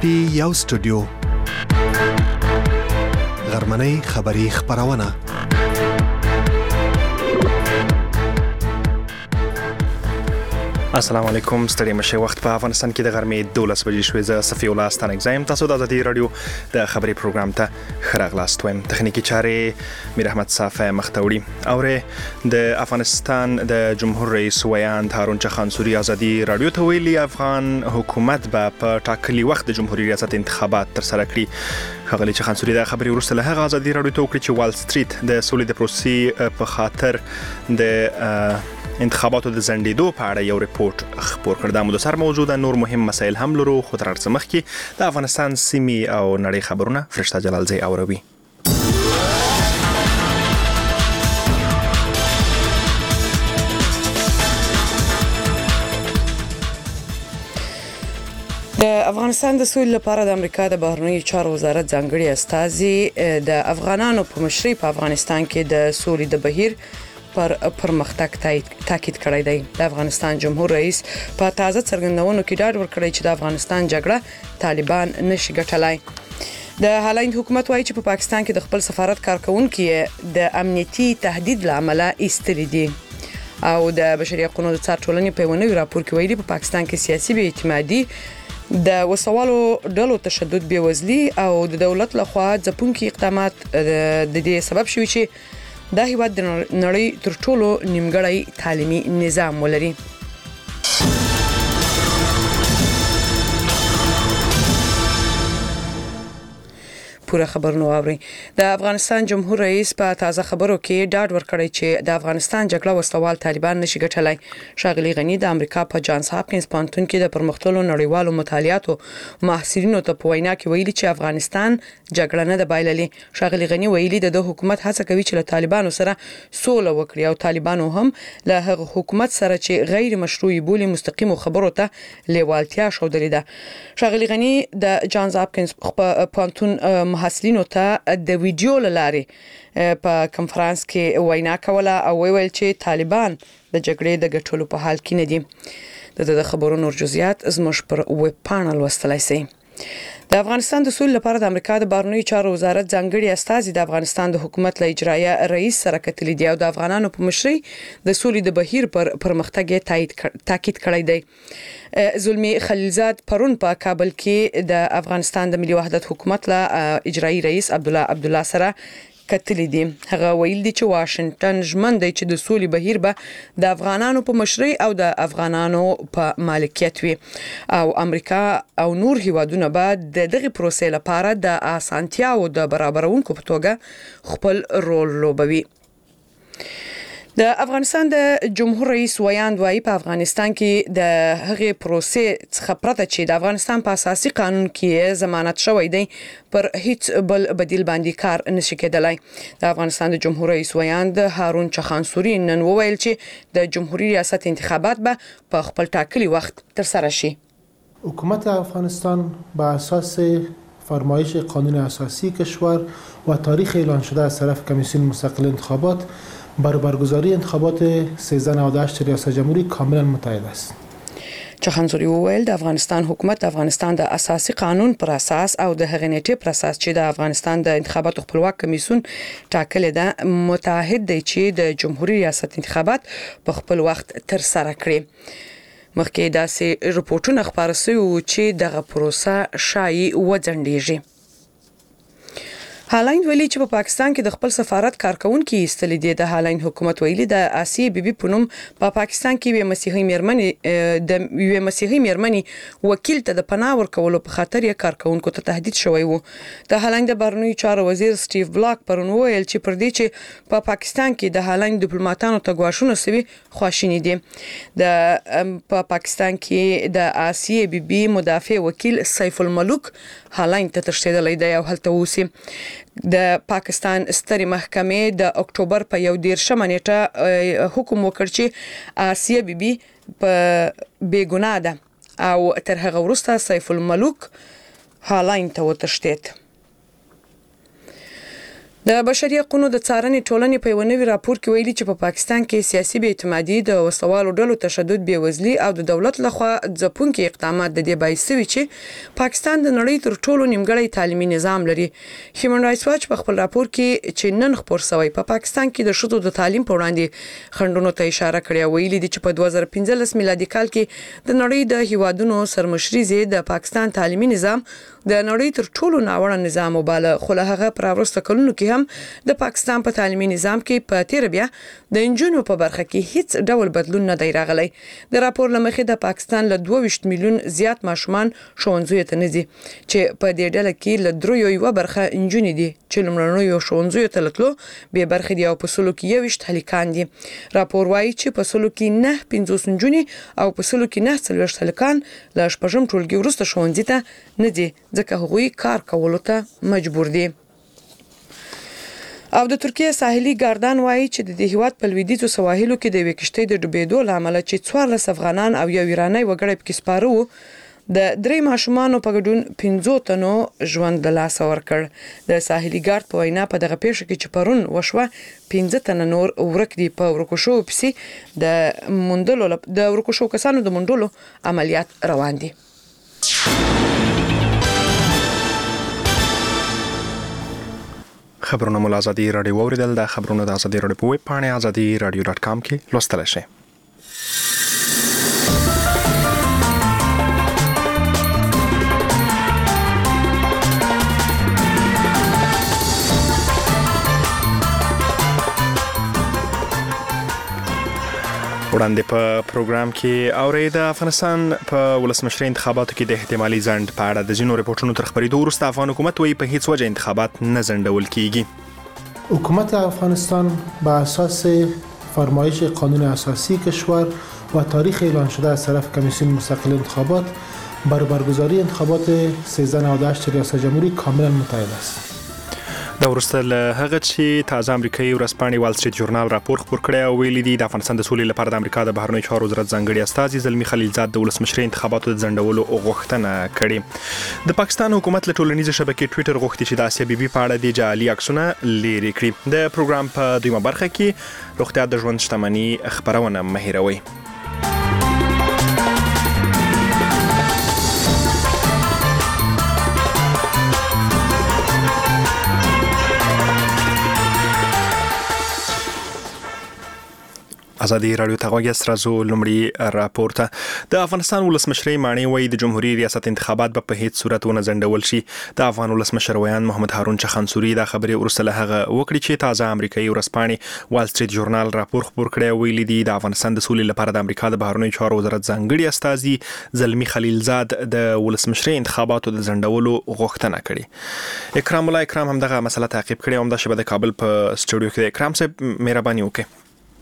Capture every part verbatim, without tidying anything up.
پی یو سټوډیو غرمنۍ خبری خبرونه السلام علیکم. ستړي مشه وخت په افغانستان کې د غرمې دولس بجې شوې. زه صفی الله ستان اگزایم. تاسو د ازادي رادیو د خبري پروګرام ته خراغلاست وایم. تخنیکی چارې میر احمد صافی مختوړي او د افغانستان د جمهور رئیس ویاند هارون چخانسوري ازادي رادیو ته ویلي افغان حکومت به په ټاکلي وخت د جمهوریت ریاست انتخابات تر سره کړي. ښاغلي چخانسوري د خبري وروسته له هغه ازادي رادیو ته وکړي چې وال سټریټ د سولې د پروسې په خاطر د انتخاباتو د زندیدو په اړه یو ریپورت خپور کړ. دا مو د سر موضوع د نور مهم مسایل هم لرو، خو تر څه مخکې د افغانستان سیمې او نړۍ خبرونه فرشته جلالزی اوروي. د افغانستان د سولې لپاره د امریکا د بهرنیو چارو وزارت ځانګړي استازي د افغانانو په مشرۍ په افغانستان کې د سولې د بهیر پر پرمختګ تاکید کړی دی. د افغانستان جمهور رئیس په تازه څرګندونو کې ډاډ ورکړی چې د افغانستان جګړه طالبان نشي ګټلای. د هالند حکومت وایي چې په پاکستان کې د خپل سفارت کارکونکو د امنیتي تهدید لامل ایستلي دي او د بشري حقوقو د څار ټولنې په ونوي راپور کې ویلي په پاکستان کې سیاسي بې اعتمادي د وسوالو ډلو تشدد بېوزلي او د دولت لخوا ځپونکي اقدامات د دې سبب شوي چې دا هیواد د نړۍ تر ټولو نیمګړی تعلیمي نظام ولري. پوره خبرونه واوري. د افغانستان جمهور رئیس په تازه خبرو کې ډاډ ورکړی چې د افغانستان جګړه وسوال طالبان نشي ګټلای. ښاغلي غنی د امریکا په جانز هاپکینز پوهنتون کې د پرمختللو نړیوالو مطالعاتو محصلینو ته په وینا کې ویلي چې افغانستان جګړه نه ده بایللې. ښاغلي غنی ویلي د حکومت هڅه کوي چې له طالبانو سره سوله وکړي او طالبانو هم له هغه حکومت سره چې غیر مشروعي بولي مستقیم خبرو ته لیوالتیا ښودلې ده. ښاغلي غنی د جانز هاپکینز پوهنتون محصلینو ته د ویډیو لارې په کنفرانس کې وینا کوله او ویل چې طالبان د جګړې د ګټلو په حال کې نه دي. د خبرونو نور جزئیات زموږ پر ویب پاڼل وستلای شئ. د افغانستان د سولې لپاره د امریکا د بهرنیو چارو وزارت ځانګړي استازي د افغانستان د حکومت له اجرایه رئیس سره کتلي دي او د افغانانو په مشرۍ د سولې د بهیر پر پرمختګ تاکید کړی دی. زلمی خلیلزاد پرون په کابل کې د افغانستان د ملي وحدت حکومت له اجرایي رئیس عبدالله عبدالله سره کتلي دي. هغه ویل دي چې واشنگټن ژمن دی چې د سولې بهیر به د افغانانو په مشرۍ او د افغانانو په مالکیت وي او امریکا او نور هیوادونه به د دغه پروسې لپاره د اسانتیاو د برابرونکو په توګه خپل رول لوبوي. د افغانستان د جمهور رئیس ویاند وایي په افغانستان کې د هغې پروسې څخه پرته چې د افغانستان په اساسي قانون کې ضمانت شوی دی پر هیڅ بل بدیل باندې کار نشي کېدلای. د افغانستان د جمهور رئیس ویاند هارون چخانسوري نن وویل چې د جمهوریت ریاست انتخابات به په خپل ټاکلي وخت تر سره شي. حکومت افغانستان بر اساس فرمایش قانون اساسی کشور و تاریخ اعلان شده از طرف کمیسیون مستقل انتخابات بر برگزاری انتخابات سیزده نود و هشت ریاست جمهوری کاملا متحد است. چخانسوري وویل د افغانستان حکومت د افغانستان د اساسي قانون پر اساس او د هغې نیټې پر اساس چې د افغانستان د انتخاباتو خپلواک کمیسیون ټاکلی ده متحد دی چې د جمهوریت ریاست انتخابات په خپل وخت تر سره کړي. مخکې داسې رپورټونه خپاره شوي وو چې دغه پروسه ښایي وځنډیږي. هالند ویلي چې په پاکستان کې د خپل سفارت کارکونکو ایستلي دي. د هالند حکومت ویلي د آسیې بیبي په نوم په پاکستان کې یوه مسیحي میرمنې د یوه مسیحي میرمنې وکیل ته د پناه ورکولو په خاطر یې کارکونکو ته تهدید شوی وو. د هالند د بهرنیو چارو وزیر سټیو بلاک پرون وویل چې پر دې چې په پاکستان کې د هالند ډیپلوماټانو ته ګواښونه سوي خواشیني دي. د په پاکستان کې د آسیې بیبي مدافع وکیل سیف الملوک هالند ته تښتېدلی دی او هلته اوسي. د پاکستان سترې محکمې د اکتوبر په یو دېرشمه نیټه حکم وکړ چې آسیه بیبي په بې ګناه ده او تر هغه وروسته سیف الملوک هالند ته وتښتېد. د بشري حقوقو د څارنې ټولنې په یو نوي راپور کې ویلي چې په پاکستان کې سیاسي بې اعتمادي د وسوالو ډلو تشدد بېوزلي او د دولت لخوا ځپونکي اقدامات د دې باعث شوي چې پاکستان د نړۍ تر ټولو نیمګړی تعلیمي نظام لري. هیومن رائټس واچ په خپل راپور کې چې نن خپور شوی په پاکستان کې د ښځو د تعلیم په وړاندې خنډونو ته اشاره کړې او ویلي دي چې په دوه زره پنځلس میلادي کال کې د نړۍ د هیوادونو سرمشري زی د پاکستان تعلیمي نظام د نړۍ تر ټولو ناوړه نظام وباله، خو له هغه پر وروسته کلونو کې هم د پاکستان په تعلیمي نظام کې په تیر بیا د انجونو په برخه کې هیڅ ډول بدلون نه دی راغلی. د راپور لمخې د پاکستان له دوه ویشت میلیون زیات ماشومان ښوونځیو ته نه ځي چې په دې ډله کې له دریو یوه برخه انجونې دي چې لومړنیو ښوونځیو ته له تلو بې برخې دي او په سلو کې یوویشت هلکان دي. راپور وایي چې په سلو کې نه پنځوس نجونې او په سلو کې نه څلوېښت هلکان له شپږم ټولګي وروسته ښوونځي ته نه ځي ځکه هغوی کار کولو ته مجبور دي. او د ترکیه ساحلي ګاردان وایي چې د دې هیواد په لویدیځو سواحلو کې د یوې کشتۍ د ډوبېدو له امله چې څوارلس افغانان او یو ایرانی وګړی پکې سپاره وو د درې ماشومانو په ګډون پنځو تنو ژوند له لاسه ورکړ. د ساحلي ګارد په وینا په دغه پیښه کې چې پرون وشوه پنځه تنه نور ورک دي. په ورکو شوو پسې د موندلو د ورکو شوو کسانو د موندلو عملیات روان دي. خبرونه مو له ازادي راډیو اوریدل. د خبرونو د ازادي راډیو په ویب پاڼه ازادي راډیو ډاټ کام کې لوستلی شئ. وړاندې په پروګرام کې اورئ د افغانستان په ولسمشرۍ انتخاباتو کې د احتمالي ځنډ په اړه د ځینو رپورټونو تر خپرېدو وروسته افغان حکومت وایي په هیڅ وجه انتخابات نه ځنډول کیږي. حکومت افغانستان بر اساس فرمایش قانون اساسی کشور و تاریخ اعلان شده از طرف کمیسیون مستقل انتخابات بر برگزاری انتخابات سیزده نود و هشت ریاست جمهوری کاملا متحد است. دا وروسته له هغه چې تازه امریکایي ورځپاڼې وال سټریټ ژورنال راپور خپور کړی او ویلي دي د افغانستان د سولې لپاره د امریکا د بهرنیو چارو وزارت ځانګړي استازي زلمي خلیلزاد د ولسمشرۍ انتخاباتو د ځنډولو غوښتنه کړې. د پاکستان حکومت له ټولنیزې شبکې ټویټر غوښتي چې د آسیا بیبي په اړه د جعلي عکسونه لرې کړي. د پروګرام په دویمه برخه کې روغتیا د ژوند شتمني خبرونه مه هېروئ. ازادي راډیو ته غوږ یاست. راځو لومړی راپور ته. د افغانستان ولسمشرۍ ماڼۍ وایي د جمهوریت ریاست انتخابات به په هیڅ صورت ونه ځنډول شي. د افغان ولسمشر ویان محمد هارون چخانسوري دا خبرې وروسته له هغه وکړي چې تازه امریکایي ورځپاڼې وال سټریټ ژورنال راپور خپور کړی او ویلي دي د افغانستان د سولې لپاره د امریکا د بهرنیو چارو وزارت ځانګړي استازي زلمي خلیلزاد د ولسمشرۍ انتخاباتو د ځنډولو غوښتنه کړې. اکرام الله اکرام هم دغه مسله تعقیب کړې او همدا شبه د کابل په سټوډیو کې. اکرام صاحب مهرباني وکړئ.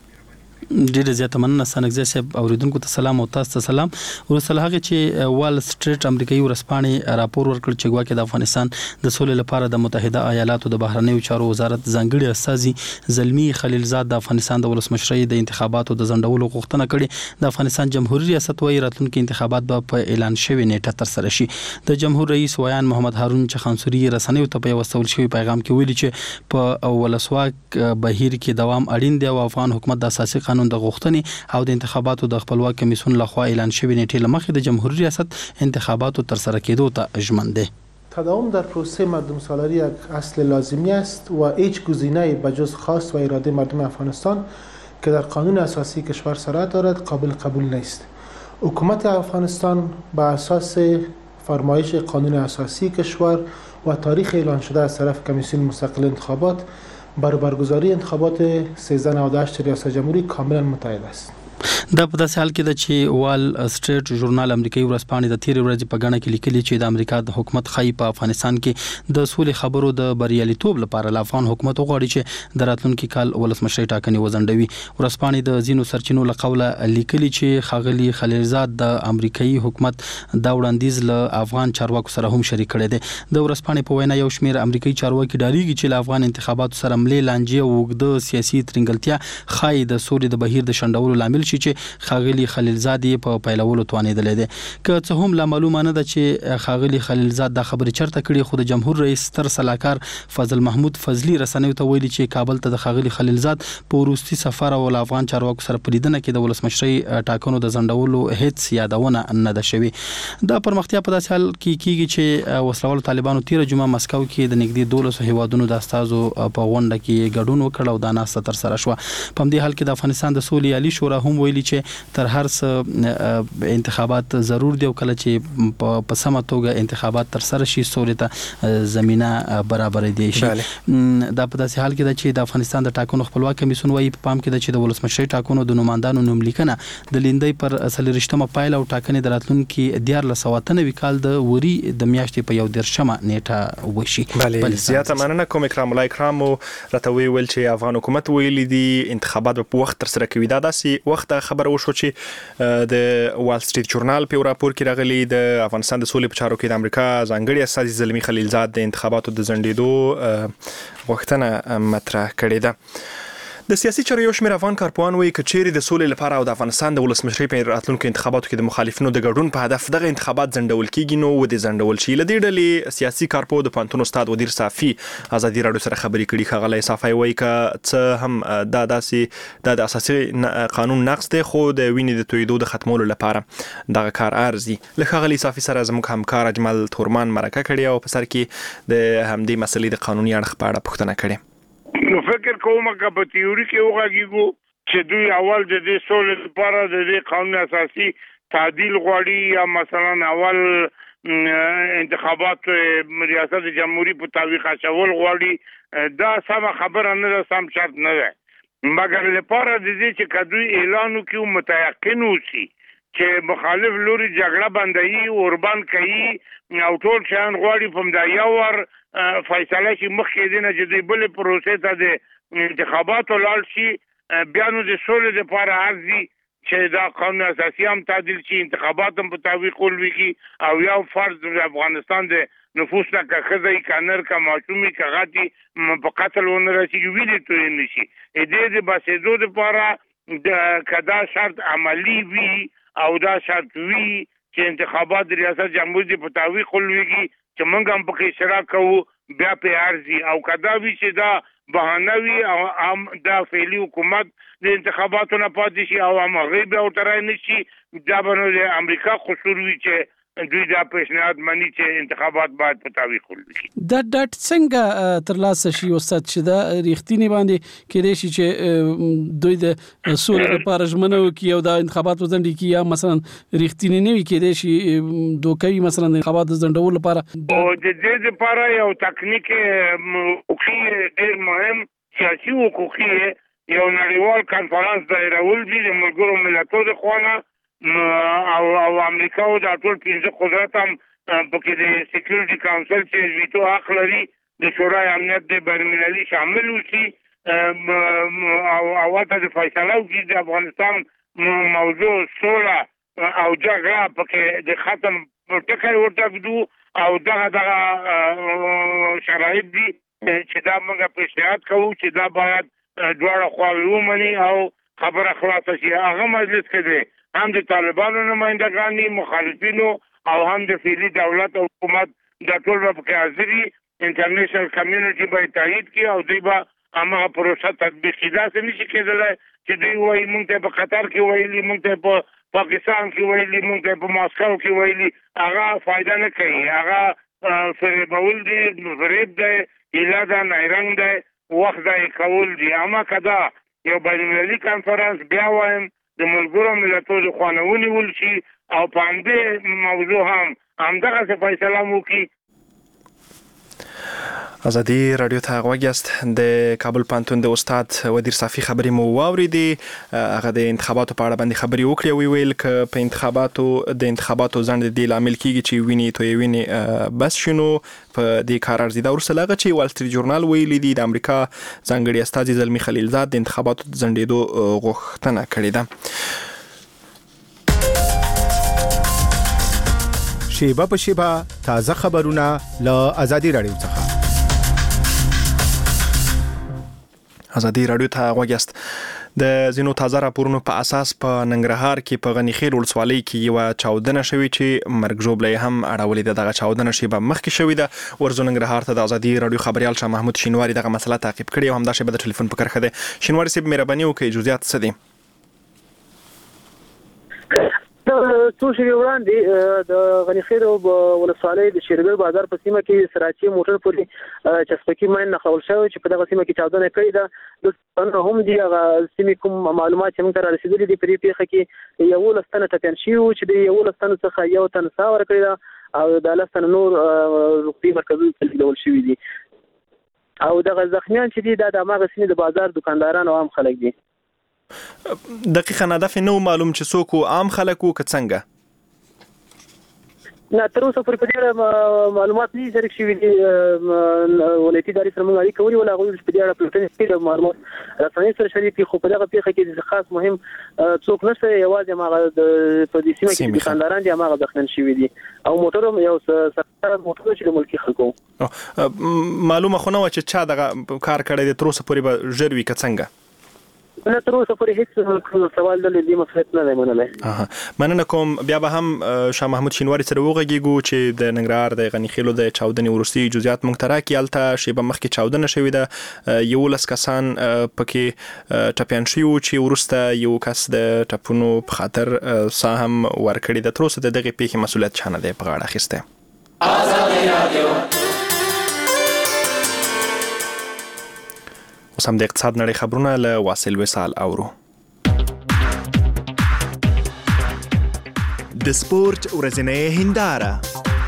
ډیره زیاته مننه سنګزی صاحب. اوریدونکو ته سلام او تاسو ته سلام. وروسته هغه چې وال سټریټ امریکایي ورځپاڼې راپور ورکړ چې ګواکې د افغانستان د سولې لپاره د متحده ایالاتو د بهرنیو چارو وزارت ځانګړي استازي زلمي خلیلزاد د افغانستان د ولسمشرۍ د انتخاباتو د ځنډولو غوښتنه کړې. د افغانستان جمهوریت ریاست وايي راتلونکي انتخابات به په اعلان شوی نیټه ترسره شي. د جمهور رئیس ویان محمد هارون چخانسوري رسنیو ته په وسول شوی پیغام کې ویلي چې په ولسواک بهیر کې دوام اړین دی او افغان حکومت د اساسي قانون د غوښتنې او د انتخاباتو د خپلواک کمیسیون لخوا اعلان شوی نیټې له مخې د جمهوریت ریاست انتخاباتو تر سره کېدو ته ژمن دی. تداوم در پروسه مردم سالاری یک اصل لازمی است و هیچ گزینه‌ای بجز خواست و اراده مردم افغانستان که در قانون اساسی کشور صورت دارد قابل قبول نیست. حکومت افغانستان بر اساس فرمایش قانون اساسی کشور و تاریخ اعلان شده از طرف کمیسیون مستقل انتخابات بر برگزاری انتخابات سیزده نود و هشت ریاست جمهوری کاملا متحد است. دا په داسې حال کې ده چې وال سټریټ ژورنال امریکایي ورځپاڼې د تیرې ورځې په غاڼه کې لیکلي چې د امریکا د حکومت خای په افغانستان کې د سولې خبرو د بریالیتوب لپاره له افغان حکومت غواړي چې د راتلونکي کال ولسمشرۍ ټاکنې وځنډوي. ورځپاڼې د ځینو سرچینو له قوله لیکلي چې ښاغلي خلیلزاد د امریکایي حکومت دا وړاندیز له افغان چارواکو سره هم شریک کړی دی. د ورځپاڼې په وینا یو شمېر امریکایي چارواکي ډاریږي چې له افغان انتخاباتو سره ملې لانجې او اوږده سیاسي ترنګلتیا خای د سولې د بهیر د شنډولو لامل شي شي چې خاغلی خلیلزاد په پیلولو توانیدل دي که څه هم لا معلومه نه ده چې خاغلی خلیلزاد د خبرې چرته کړي خو د جمهور رئیس تر سلاکار فضل محمود فضلی رسنیو ته ویلي چې کابل ته د خاغلی خلیلزاد په وروستي سفر او افغان چارواکو سره په لیدنه کې د ولسمشرۍ ټاکنو د ځنډولو هیڅ یادونه نه ده شوې. دا پرمختیا په داسې حال کې کیږي چې وسلوال طالبانو تیر جمعه مسکو کې د نږدې دولس هیوادونو د استازو په غونډه کې ګډون وکړ او دا ناسته تر سره شو. په همدې حال کې د افغانستان د سولې عالی شورا هم ویلي چې تر هر څه انتخابات ضرور دی او کله چې په سمه توګه انتخابات تر سره شي سولې ته زمينه برابر دی شي. دا په داسې حال کې ده چې د افغانستان د ټاکنو خپلواک کمیسیون وايي په پام کې ده چې د ولسمشرۍ ټاکنو د نوماندانو نوملیکنه د لیندۍ پر څلورشتمه پایله او ټاکنې د راتلونکي دیارلس سوه اته نوي کال د وري د میاشتې په یو دېرشمه نیټه وشي. بله زیاته مننه کوم اکرام الله اکرام راته ویل چې افغان حکومت ویلي دي انتخابات په وخت تر سره کوي. دا داسې وخت خبره وشو چې د وال سټریټ جورنال په راپور کې راغلي د افغانستان د سولې په چارو کې د امریکا ځانګړي استازي زلمی خلیلزاد د انتخاباتو د ځنډېدو غوښتنه مطرح کړې ده. د سیاسي چارو یو شمېر افغان کارپوهان وایي که چیرې د سولې لپاره او د افغانستان د ولسمشرۍ په راتلونکو انتخاباتو کې د مخالفینو د ګډون په هدف دغه انتخابات ځنډول کیږي نو ودې ځنډول شي. له دې ډلې سیاسي کارپوه د پوهنتون استاد ودیر صافي ازادي راډیو سره خبرې کړي. ښاغلی صافي وایي که څه هم دا داسې د اساسي قانون نقض دی خو د وینې د تویدو د ختمولو لپاره دغه کار ارزي. له ښاغلي صافي سره زموږ همکار اجمل تورمان مرکه کړې او په سر کې د همدې مسلې د قانوني اړخ په اړه پوښتنه کړې. نو فکر کوم که په تیوري کې وغږیږو چې دوی اول د دې سولې لپاره د دې قانون اساسي تعدیل غواړي یا مثلا اول انتخابات ریاست جمهوریت په تعویق اچول غواړي دا سم خبره نه ده سم شرط نه ده مګر لپاره د دې چې کدوې اعلان وکړي متيقن اوسي چې مخالف لوري جګړه بندي اوربان کوي او ټول شان غواړي په دا یو ور فیصله شي مخکې دینه چې د بل پروسې ته د انتخاباتو لاړ شي بیا نو د سولې لپاره ارزي چې دا قانون اساسي هم تعدیل شي انتخابات هم په تعویق ولوي او یو فرض د افغانستان د نفوس نه که خزای کنر کا معصومي کا غاټي په قتل ونه راشي ویلې توې نشي دې د باسدو لپاره د کدا شرط عملی وي او دا شرط وي چې انتخابات د ریاست جمهوریت په تعویق ولوي چې موږ هم پکې اشتراک کوو بیا په ارزي او کدا وی چې دا بهانوي او هم دا فعلی حکومت د انتخاباتو نه پاتې شي او هم غیب او ترای نشي دا بنو د امریکا قصور وی چې دوی دا پیشنهاد مني چې انتخابات باید په تعویق ولري. دا ډاټ څنګه تر لاسه شي استاد چې دا ریښتینی باندې کېدای شي چې دوی د سولې لپاره ژمنه وکړي او دا انتخابات وځنډي کی یا مثلا ریښتینی نه وي کېدای شي دوکوي مثلا انتخابات ځنډول لپاره او د دې لپاره یو تکنیک حقوقي ډېر مهم سیاسي حقوقي یو نړیوال کانفرنس دایرول دي د ملګرو ملتونو د خوانه او او امریکا او د ټول پنځه قدرت هم پکې د سکیورټي کونسل چې ویټو حق لري د شورای امنیت د بین‌المللي شامل وشي او اواته د فیصله وکړي د افغانستان موضوع سوله او جګړه پکې د ختم ټکی ورته کړو او دغه دغه شرایط دي چې دا موږ پیشنهاد کوو چې دا باید دواړه خواوې ومني او خبره خلاصه شي. هغه مجلس کې دی هم د طالبانو نمائندگان مخالفینو او هم د فعلی دولت او حکومت د ټول په حاضری انټرنیشنل کمیونټي به تایید کړي او دوی به هغه پروسه تطبیق کړي. دا څه نشي کېدلی چې دوی وایي موږ ته په قطر کې ویلي موږ ته په پاکستان کې ویلي موږ ته په ماسکو کې ویلي هغه فائدہ نه کوي. هغه فریبول دي فریب دی هیله ده نیرنګ دی وخت دی کول دي. اما کدا یو بین‌المللي کانفرنس بیا وایم د ملګرو ملتونو خوانونی ول شي او په همدې موضوع هم همدغه څه فیصله وکړي. ازادي رادیو ته غوږیاست د کابل پانتون د استاد ودیر صافي خبرې مو واوریدې هغه د انتخاباتو په اړه باندې خبرې وکړې او ویل ک په انتخاباتو د انتخاباتو ځنډ د لامل کیږي چې ویني توې ویني بس شنو په دې کار ارزي دا ورسره لغه چې وال سټریټ جورنال ویلي دی د امریکا ځانګړي استازي زلمی خلیلزاد د انتخاباتو د ځنډېدو غوښتنه کړې ده. شیبه په شیبه تازه خبرونه له ازادي رادیو څخه. ازادي رادیو ته غوږیاست. د زینو تازه راپورونو په اساس په ننګرهار کې په غنی خیل ولسوالۍ کې یو چاودنه شوې چې مرګ ژوبلې هم اړولې ده. دغه چاودنه شیبه مخکې شوې ده. ورزو ننګرهار ته د ازادي رادیو خبريال شاه محمود شینواری دغه مسله تعقیب کړي او همدا شیبه د ټلیفون په کرخه ده. شینواری صاحب مهرباني وکړئ جزئیات څه دي؟ څو شېبې وړاندې د غنی خیل ولسوالۍ د شیرګل بازار په سیمه کې سراچي موټر پورې چسپکي ماین نښول شوی چې په دغه سیمه کې چاودنه کړې ده. د هم دي هغه سیمې کوم معلومات چې موږ ته رسیدلي دي په دې پیښه کې یولس تنه ټپیان شوي وو چې د یولس تنو څخه یو تن ساه ورکړې ده او د لس تنه نور روغتیایي مرکزونو ته لیږدول شوي دي او دغه زخمیان چې دي دا د هماغه سیمې د بازار دکانداران او عام خلک دي. دقیقاً هدف نو معلوم چې څوک عام خلک وو که څنګه؟ نه تر اوسه پورې په دې معلومات نه شریک شوي دي. ولایتي ادارې سره موږ اړیکه ونیوله، هغوی په دې اړه پلټنې کړي، معلومات رسنۍ سره شریک کړي، خو په دغه پیښه کې خاص مهم څوک نشته. یوازې هماغه په دې سیمه کې دکانداران دي هماغه زخمیان شوي دي او موټر هم یو سرکار موټر چې د ملکي خلکو. معلومه خو نه وه چې چا دغه کار کړی دی، تر اوسه پورې به ژر وي که څنګه؟ نه تر اوسه پورې هیڅ سوال د دې مسؤلیت نه دی منلی. مننه کوم. بیا به هم شاه محمود شینواری سره وغږیږو چې د ننګرهار د غنی خیلو د چاودنې وروستي جزئیات موږ ته راکړي. هلته شیبه مخکې چاودنه شوې ده، یولس کسان پکې ټپیان شوي وو چې وروسته یو کس د ټپونو په خاطر ساه هم ورکړې ده. تر اوسه د دغې پیښې مسؤلیت چا نه دی په غاړه اخیستی. ازادي رادیو اوس هم د اقتصاد نړۍ خبرونه له واصل وصال اورو. د سپورت ورځنۍ هنداره.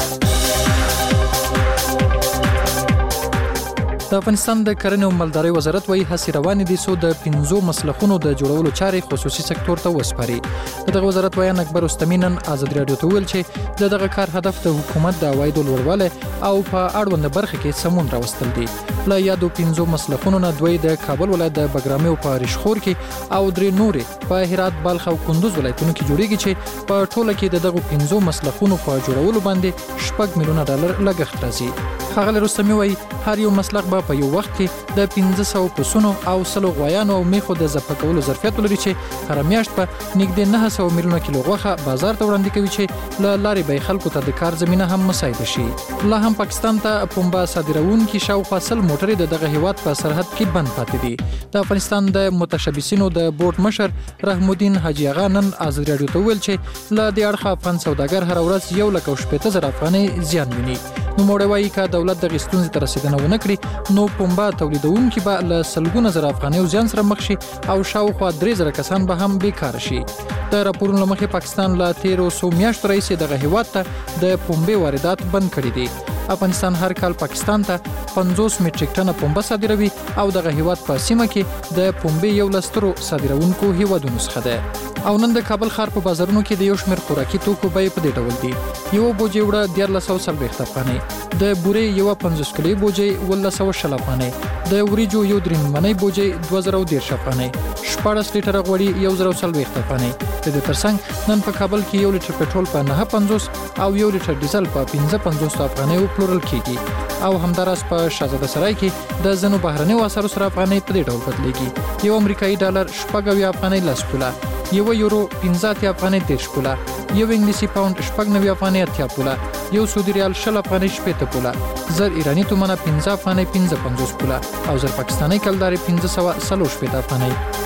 د افغانستان د کرنې او مالدارۍ وزارت وايي هڅې روانې دي څو د پنځو مسلخونو د جوړولو چارې خصوصي سکتور ته وسپاري. دغه وزارت وایي اکبر رستمی نن ازادي رادیو ته ویل چې د دغه کار هدف د حکومت د عوایدو لوړوالی او په اړونده برخه کې سمون راوستل دي. له یادو پنځو مسلخونو نه دوی د کابل ولایت د بګرامي او په رشخور کې او درې نورې په هرات، بلخ او کندوز ولایتونو کې جوړیږي چې په ټوله کې د دغو پنځو مسلخونو په جوړولو باندې شپږ میلیونه ډالر لګښت راځي. ښاغلی رستمی وایي هر یو مسلخ به په یو وخت کې د پنځه سوه پسونو او سلو غوایانو او میخو د ذبح کولو ظرفیت ولري چې هره میاشت به نږدې نهه سوه میلیونه کیلو غوښه بازار ته وړاندې کوي چې له لارې به خلکو ته د کار زمینه هم مساعده شي. لا هم پاکستان ته پنبه صادروونکي شاوخوا سل موټرې د دغه هیواد په سرحد کې بند پاتې دي. د افغانستان د متشبثینو د بورډ مشر رحم الدین حاجي اغا نن ازادي رادیو ته ویل چې له دې اړخه افغان سوداګر هره ورځ یو لک او شپېته زره افغانۍ زیان ویني. نوموړی وایي که دولت دغې ستونزې ته رسېدنه ونه کړي نو پنبه تولیدونکي به له سلګونه زره افغانیو زیان سره مخ شي او شاوخوا درې زره کسان به هم بیکاره شي. د راپورونو له مخې پاکستان له تیرو څو میاشتو راهیسې دغه هیواد ته د پنبې واردات بند کړي دي. افغانستان هر کال پاکستان ته پنځوس میټریک ټنه پنبه صادروي او دغه هیواد په سیمه کې د پنبې یو له سترو صادروونکو هیوادونو څخه ده. او نن د کابل ښار په بازارونو کې د یو شمېر خوراکي توکو بیې په دې ډول دي. یوه بوجۍ وړه دیارلس سوه څلوېښت افغانۍ، د بورې یوه پنځوس کیلوي بوجۍ اوولس سوه شل افغانۍ، د وریجو یو درې نیمنۍ بوجۍ دوه زره او دېرش افغانۍ، شپاړس لیټره غوړي یو زره او څلوېښت افغانۍ. د دې ترڅنګ نن په کابل کې یو لیټر پټرول په نهه پنځوس او یو لیټر ډیزل په پنځه پنځوس افغانیو پلورل کیږي. او همداراز په شهزاده سرای کې د ځینو بهرنیو اسعارو سره افغانۍ په دې ډول بدلېږي. یو امریکایي ډالر شپږ اویا افغانۍ لس پوله، یو یورو پنځه اتیا افغانۍ دېرش پوله، یو انګلیسي پاونډ شپږ نوي افغانۍ اتیا پوله، یو سعودي ریال شل افغانۍ شپېته پوله، زر ایراني تومنه پنځه افغانۍ پنځه پنځوس پوله او زر پاکستاني کلدارې پنځه سوه څلور شپېته افغانۍ.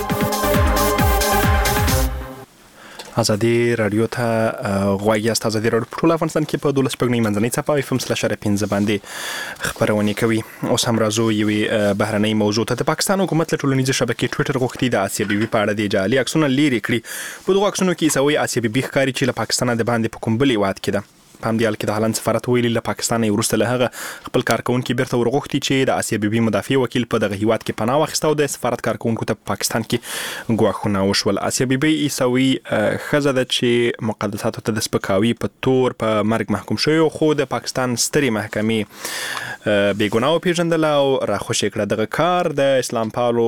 ازادي رادیو ته غواړي است. ازادي رادیو په ټول افغانستان کې په دولس پګنۍ منځنۍ څپه اف ام سلاش پنځه باندې خبرونه کوي. اوس هم راځو یوې بهرنۍ موضوع ته. د پاکستان حکومت له ټولنیزې شبکې ټویټر غوښتي د آسیا بیبي په اړه د جعلي عکسونه لرې کړي. په دغو عکسونو کې عیسوي آسیا بیبي ښکاري چې له پاکستانه د باندې په کوم بل هیواد کې ده. په همدې حال کې د هالند سفارت ویلي له پاکستان وروسته له هغه خپل کارکونکي بیرته ورغوښتي چې د آسیا بیبي مدافع وکیل په دغه هیواد کې پناه واخیسته او د سفارت کارکونکو ته په پاکستان کې ګواښونه وشول. آسیا بیبي عیسوي ښځه ده چې مقدساتو ته د سپکاوي په تور په مرګ محکوم شوی، خو د پاکستان سترې محکمې بېګناه وپېژندله او راخوشې کړه. دغه کار د اسلام پالو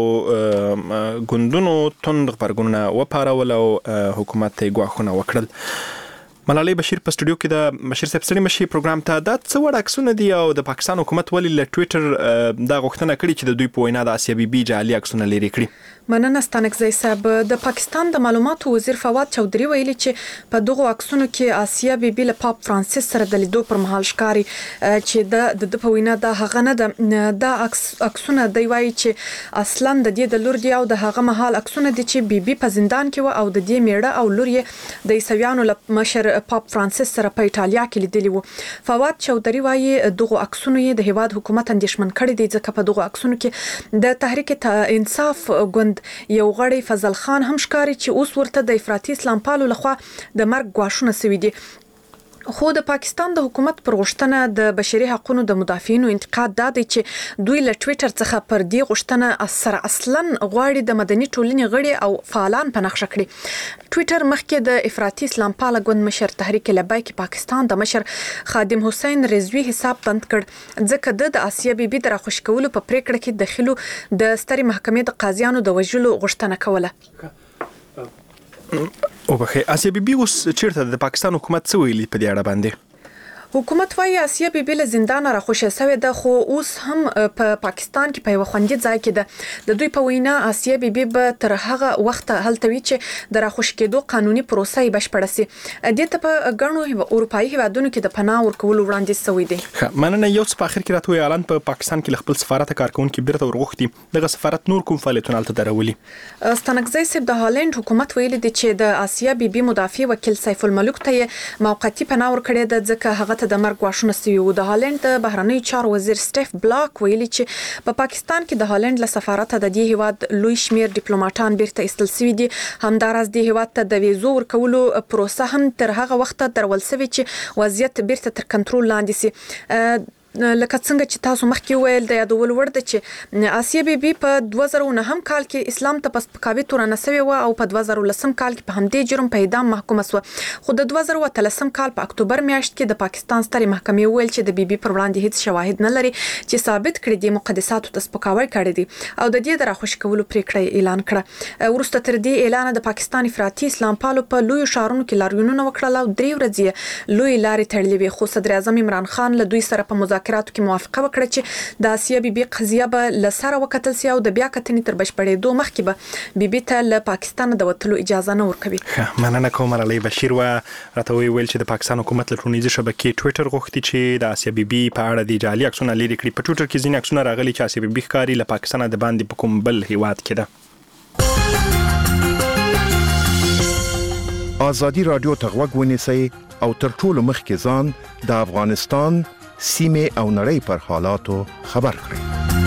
ګوندونو توند غبرګونونه وپارول او حکومت ته یې ګواښونه وکړل. ملالۍ بشیر په سټوډیو کې د بشیر صاحب ستړي مشي پروګرام ته دا څه وړ عکسونه دي او د پاکستان حکومت ولې له ټوئیټر دا غوښتنه کړې چې د دوی په وینا د آسیا بیبي جعلي عکسونه لري کړي؟ مننه ستانکزی صاحب. د پاکستان د معلوماتو وزیر فواد چودري ویلي چې په دغه عکسونو کې آسیا بیبي له پاپ فرانسیس سره د لیدو پر مهال ښکاری چې د د په وینا دا هغه نه ده. دا عکسونه دی وایي چې اصلا د دې د لور دی او د هغه مهال عکسونه دي چې بیبي په زندان کې و او د دې میړه او لور یې د عیسویانو له مشر پاپ فرانسیس سره په ایټالیا کې لیدلی وو. فواد چودري وایي دغه عکسونه یې د هیواد حکومت اندیشمن کړي دي ځکه په دغه عکسونو کې د تحریک انصاف ګوند یو غړی فضل خان هم ښکاري چې اوس ورته د افراطي اسلام پالو لخوا د مرګ غواښونه سوي دي. خو د پاکستان د حکومت پر غوښتنه د بشري حقوقو د مدافعینو انتقاد دا دی چې دوی له ټوئیټر څخه پر دې غوښتنه سره اصلا غواړي د مدني ټولنې غړي او فعالان په نقشه کړي. ټوئیټر مخکې د افراطي اسلام پال ګوند مشر تحریک لبیک پاکستان د مشر خادم حسین رضوی حساب بند کړ ځکه د آسیا بیبي د راخوش کولو په پریکړه کې دخلو د ستري محکمې د قاضیانو د وژلو غوښتنه کوله. او بخې آسیا بیبي اوس چیرته د پاکستان حکومت څه ویلي په دې اړه باندې؟ حکومت وايي آسیا بیبي له زندان راخوشې شوې ده خو اوس هم په پاکستان کې په یو خوندي ځای کې ده. د دوی په وینا آسیا بیبي به تر هغه وخت هلته وي چې د راخوش کېدو قانوني پروسه یې بشپړه سي. د ته په ګڼو اروپایي هیوادونو کې د پناه ورکولو وړاندیز شوی دی. مننه. یو څه په اخر کې راته اعلان په پاکستان کې خپل سفارت کارکونکو بیرته ورغوښتي دغه سفارت نور کوم فعالیتونه الته درولي؟ ستانکزی صاحب د هالند حکومت ویلي دی چې د آسیا بیبي مدافع وکیل سیف الملک ته موقتی پناه ورکړې ده ځکه هغه د مرګ غواښونه سوي وو. د هالند د بهرنیو چارو وزیر سټیف بلاک ویلي چې په پاکستان کې د هالند له سفارت د دې هیواد لوی شمیر ډیپلوماټان بیرته ایستل سوي دي. همداراز د هیواد ته د ویزو ورکولو پروسه هم تر هغه وخت درول سوي چې وضعیت بیرته تر کنټرول لاندې سي. لکه څنګه چې تاسو مخکې ویل د یادول وړ ده چې آسیا بیبي په دوه زره نه هم کال کې اسلام ته پس پکاوي تورنه سوي و او په دوه زره لسم کال کې په همدې جرم په اعدام محکومه شو. خو د دوه زره لسم کال په اکتوبر میاشت کې د پاکستان ستري محکمې ویل چې د بیبي پر وړاندې هیڅ شواهد نه لري چې ثابت کړي دي مقدساتو ته سپکاوی کړی دي او د دې د راخوش کولو پریکړه اعلان کړه. ورسته تر دې اعلان د پاکستان افراطي اسلام پالو په لوی شهرونو کې لاریونونه وکړل او درې ورځې لوی لارې تړلې وي. خو صدر اعظم عمران خان له دوی سره په مذاکراتو کې موافقه وکړه چې د آسیا بیبي قضیه به لسره وکتل سي او د بیا کتنې تر بشپړېدو مخکې به بیبي ته له پاکستان د وتلو اجازه نه ورکوي. مننه کوم ملالۍ بشیر. و راته ویل چې د پاکستان حکومت له ټولنیزې شبکې ټوئیټر غوښتي چې د آسیا بیبي په اړه د جعلي عکسونه لري کړي. په ټوئیټر کې ځینې عکسونه راغلي چې آسیا بیبي ښکاري له پاکستان د باندې په کوم بل هیواد کې ده. آزادي رادیو ته غوږ ونیسئ او تر ټولو مخکې ځان د افغانستان سیمه او نړۍ پر حالاتو خبر کړئ.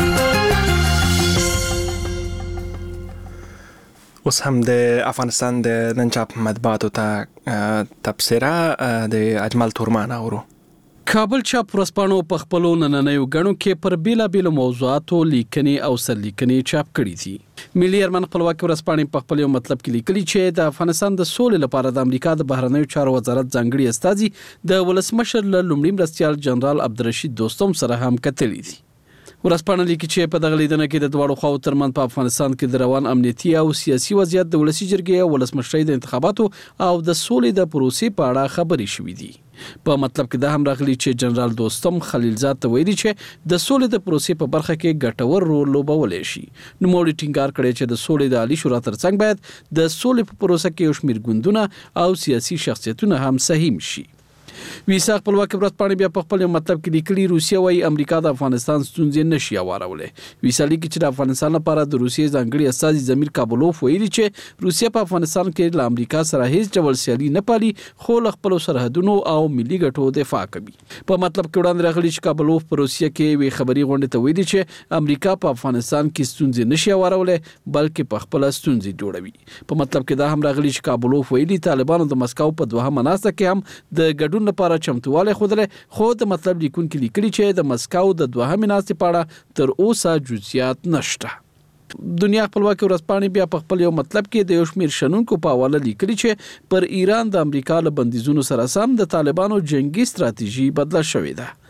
اوس هم د افغانستان د نن چاپ مطبوعاتو ته تبصره د اجمل تورمان اورو. کابل چاپ ورځپاڼو په خپلو نننیو غړو کې پر بیلابیلو موضوعاتو لیکنې او سرلیکنې چاپ کړي دي. ملي ارمان خپلواکي ورځپاڼې په خپل یو مطلب کې لیکلي چې د افغانستان د سولې لپاره د امریکا د بهرنیو چارو وزارت ځانګړي استازي د ولسمشر له لومړي مرستیال جنرال عبدالرشید دوستم سره هم کتلي دي. ورځپاڼه لیکي چې په دغه لیدنه کې د دواړو خواو ترمنځ په افغانستان کې د روان امنیتي او سیاسي وضعیت د ولسی جرګې او ولسمشرۍ د انتخاباتو او د سولې د پروسې په اړه خبرې شوې دي. په مطلب کې دا هم راغلي چې جنرال دوستم خلیلزاد ته ویلي چې د سولې د پروسې په برخه کې ګټور رول لوبولی شي. نوموړي ټینګار کړی چې د سولې د عالی شورا ترڅنګ باید د سولې په پروسه کې یو شمېر ګوندونه او سیاسي شخصیتونه هم سهیم شي. ویسا خپلواکي ورځپاڼې بیا په خپل مطلب کې لیکلي روسیه وايي امریکا د افغانستان ستونزې نشي اوارولې. ویسا لیکي چې د افغانستان لپاره د روسیې ځانګړي استازي زمیر کابلوف ویلي چې روسیه په افغانستان کې له امریکا سره هیڅ ډول سیالي نه پالي خو له خپل سرحدونو او ملي ګټو دفاع کوي. په مطلب کې وړاندې راغلي چې کابلوف په روسیه کې وی خبري غونډه ته ویلي چې امریکا په افغانستان کې ستونزې نشي اوارولې بلکې په خپل ستونزې جوړوي. په مطلب کې دا هم راغلي چې کابلوف ویلي طالبانو د مسکو په دوه مناسبه کې هم د ګډون لپاره چمتواله خوده خو د مطلب لیکونکو لیکلي چې د مسکو د دوه مناسبه په اړه تر اوسه جزئیات نشته. دنیا خپلواکي ورځپاڼې بیا په خپل یو مطلب کې د یو شمېر شنونکو په حواله لیکلي چې پر ایران د امریکا له بندیزونو سره سم د طالبانو جنگي ستراتیژي بدله شوې ده.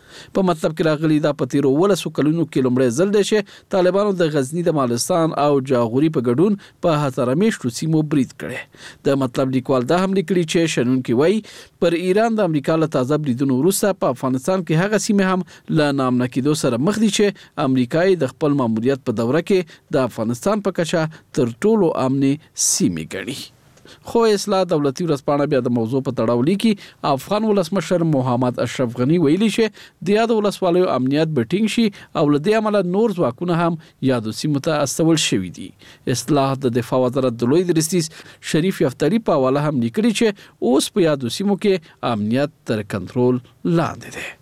په مطلب کې راغلي دا په تیرو ولسو کلونو کې لومړی ځل دی چې طالبانو د غزنی د مالستان او جاغوري په ګډون په هزاره میشتو سیمو برید کړي. د مطلب لیکوال دا هم لیکلي چې شنونکي وایي پر ایران د امریکا له تازه بریدونو وروسته په افغانستان کې هغه سیمې هم له نامنه کېدو سره مخ دي چې امریکا د خپل ماموریت په دوره کې د افغانستان په کچه تر ټولو امني سیمې ګڼي. خو اصلاح دولتي ورځپاڼه بیا د موضوع په تړاو لیکي افغان ولسمشر محمد اشرف غنی ویلي چې د یاد ولسوالیو امنیت به ټینګ شي او له دې امله نور ځواکونه هم یادو سیمو ته استول شوي دي. اصلاح د دفاع وزارت د لوی درستیز شریف یفتري په حواله هم لیکلي چې اوس په یادو سیمو کې امنیت تر کنټرول لاندې دی.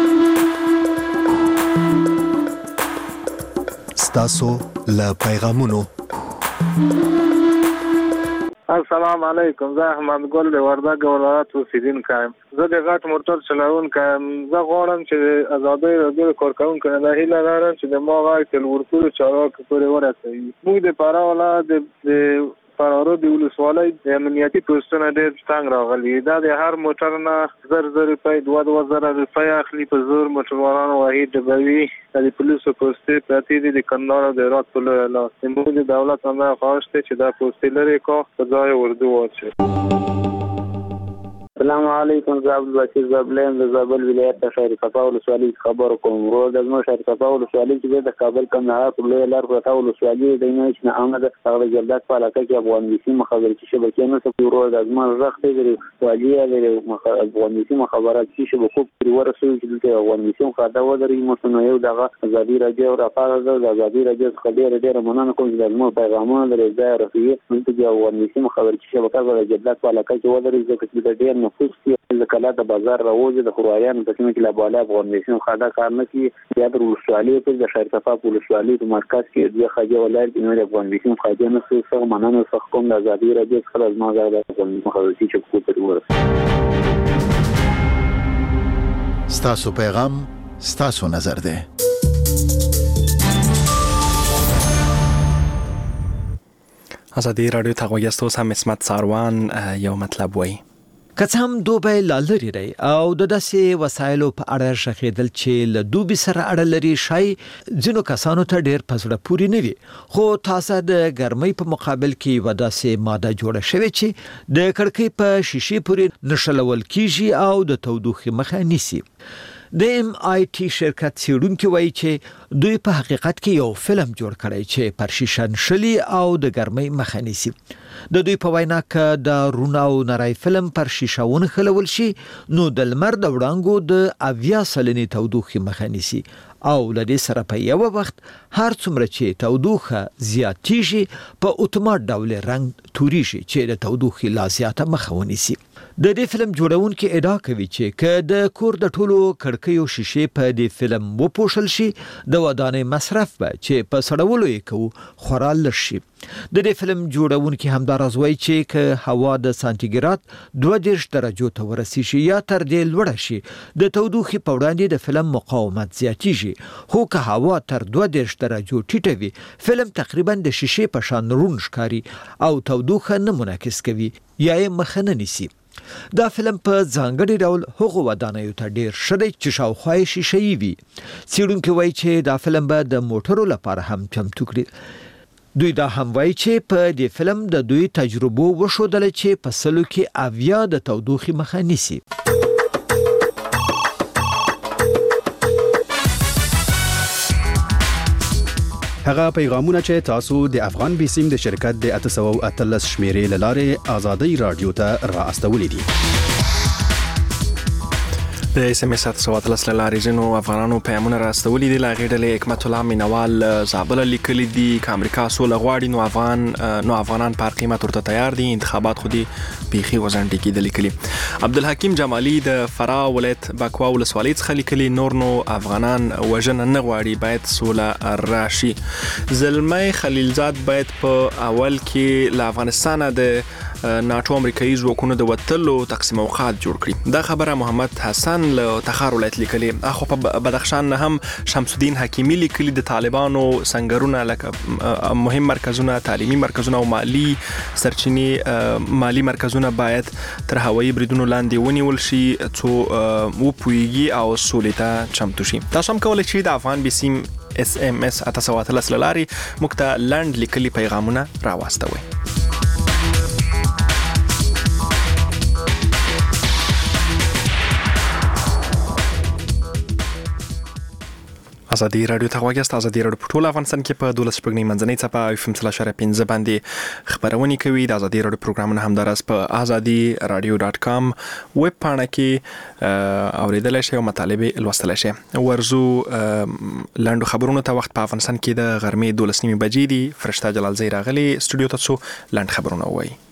ستاسو له پیغامونو. السلام علیکم، زه احمد ګل د وردګ ولایت اوسیدونکی یم. زه د غټ موټر چلوونکی یم. زه غواړم چې د ازادۍ راډیو د کارکوونکو نه دا هیله لرم چې د ما غږ ټلورکولو چارواکو پورې ورسوي. موږ د فراه ولایت د فراه د ولسوالۍ د امنیتي پوسټونه ډېر تنګ راغلي. دا د هر موټر نه زر زر روپۍ دوه دوه زره روپۍ اخلي. په زور موټروانانو وحید ډبوي د پولیسو پوستې پرتې دي د کندهار او د هرات په لویه لار. زموږ د دولت نه خواهش دی چې دا پوستې لرې کړو په ځای اردو واچوي. السلام علیکم، زه عبدالبصیر زابلیم د زابل ولایت د شهر صفا ولسوالۍ خبرو کوم. ورور د زموږ شهر صفا ولسوالۍ چې د کابل کندهار په لویه لار پرته ولسوالۍ د نه چې نه آمده هغه د جلدات په علاقه کې افغانستان مخابراتي شبکې نه څه ورور د زموږ رخت دی ولسوالۍ د افغانستان مخابراتي شبکو په ورسوي چې د افغانستان خاطر ودرې متنوع یو دغه ازادي راډیو را پاره د ازادي راډیو څخه ډېر ډېر مننه کوم چې زموږ پیغامونه درې ځای رسوي. موږ د افغانستان مخابراتي شبکې د جلدات په علاقه کې ودرې ځکه چې د ډېر نفوس د کلا د بازار راوځي د خروایانو په سیمه کې لا بالا افغانستان خاطر کار نه کوي. یا د ولسوالۍ په د شهر صفا ولسوالۍ په مرکز کې د خاجه ولایت د نور افغانستان خاجه نه څه مننه څخه کوم د ازادي راډیو څخه از ما زړه د مخابراتي شبکو پر ورسوي. ستاسو پیغام ستاسو نظر ده. ازادي رادیو ته غوښتو سم اسمت ساروان یو مطلب وای. که څه هم دوبی لا لري دی او د داسې وسایلو په اړه شخېدل چې له دوبي سره اړه لري شای ځینو کسانو ته ډېر په زړه پورې نه وي. خو تاسو د ګرمۍ په مقابل کې یوه داسې ماده جوړه شوې چې د کړکۍ په شیشې پورې نښلول کیږي او د تودوخې مخه نیسي. د ایم آی ټي شرکت څېړونکي وایي چې دوی په حقیقت کې یو فلم جوړ کړی چې پر شیشه نښلي او د ګرمۍ مخه نیسي. د دوی په وینا که د روڼ او نری فلم پر شیشه ونښلول شي نو د لمر د وړانګو د اویا سلنې تودوخې مخه نیسي او له دې سره په یو وخت هر څومره چې تودوخه زیاتیږي په اتومات ډول رنګ توريږي چې د تودوخې لا زیاته مخه ونیسي. د دې فلم جوړونکي ادعا کوي چې که د کور د ټولو کړکیو شیشې په دې فلم وپوښل شي د ودانۍ مصرف به چې په سړولو یې کوو خورا لږ شي. د دې فلم جوړونکي همداراز وایي چې که هوا د سانتیګراد دوه دېرش درجو ته ورسیږي یا تر دې لوړه شي د تودوخې په وړاندې د فلم مقاومت زیاتیږي. خو که هوا تر دوه دېرش درجو ټیټه وي فلم تقریبا د شیشې په شان روڼ ښکاري او تودوخه نه منعکس کوي یا یې مخه نه نیسي. دا فلم په ځانګړي ډول هغو ودانیو ته ډیر ښه دی چې شاوخوا یې شیشه‌یي وي. څېړونکي وایي چې دا فلم به د موټرو لپاره هم چمتو کړي. دوی دا هم وایي چې په دې فلم د دوی تجربو وښودله چې په سلو کې اویا د تودوخې مخه نیسي. هغه پیغامونه چې تاسو د افغان بیسیم د شرکت د اته سوه او اتلس شمیرې له لارې ازادي رادیو ته را استولې دي. د اس ام اس اته سوه اتلس له لارې ځینو افغانانو پیغامونه را استولي دي. له هغې ډلې حکمت الله مینوال زابله لیکلي دي که امریکا سوله غواړي نو افغان نو افغانان په هر قیمت ورته تیار دي. انتخابات خو دې بیخي وځنډې کېدلي لیکلي. عبدالحکیم جمالي د فراه ولایت باکوا ولسوالۍ څخه لیکلي نور نو افغانان وژنه نه غواړي باید سوله راشي. زلمی خلیلزاد باید په اول کې له افغانستانه د ناتو امریکایي ځواکونو د وتلو تقسیم اوقات جوړ کړي. دا خبره محمد حسن له تخار ولایت لیکلې. اخو په بدخشان نه هم شمس الدین حکیمی لیکلي د طالبانو سنگرونه لکه مهم مرکزونه، تعلیمي مرکزونه او مالی سرچینې مالی مرکزونه باید تر هوایي بریدونو لاندې ونیول شي څو وپویږي او سولې ته چمتو شي. تاسو هم کولای شئ د افغان بسیم اس ام اس اته سوه اتلس لاري موږ ته لنډ لیکلي پیغامونه راواستوي. ازادي رادیو ته غواړئ ازادي رادیو په ټول افغانستان کې په دولس شپږ منځنۍ څپه اف ام سلاش پنځه باندې خبرونه کوي. د ازادي رادیو پروګرامونه هم درس په ازادي رادیو ډاټ کام ویب پاڼه کې اوریدلای شئ او مطالبه لوستلای شئ. ورزو لاندو خبرونه ته وخت په افغانستان کې د غرمې دولس نیمې بجې دي. فرشته جلال زی راغلی استودیو ته څو لاند خبرونه وایي.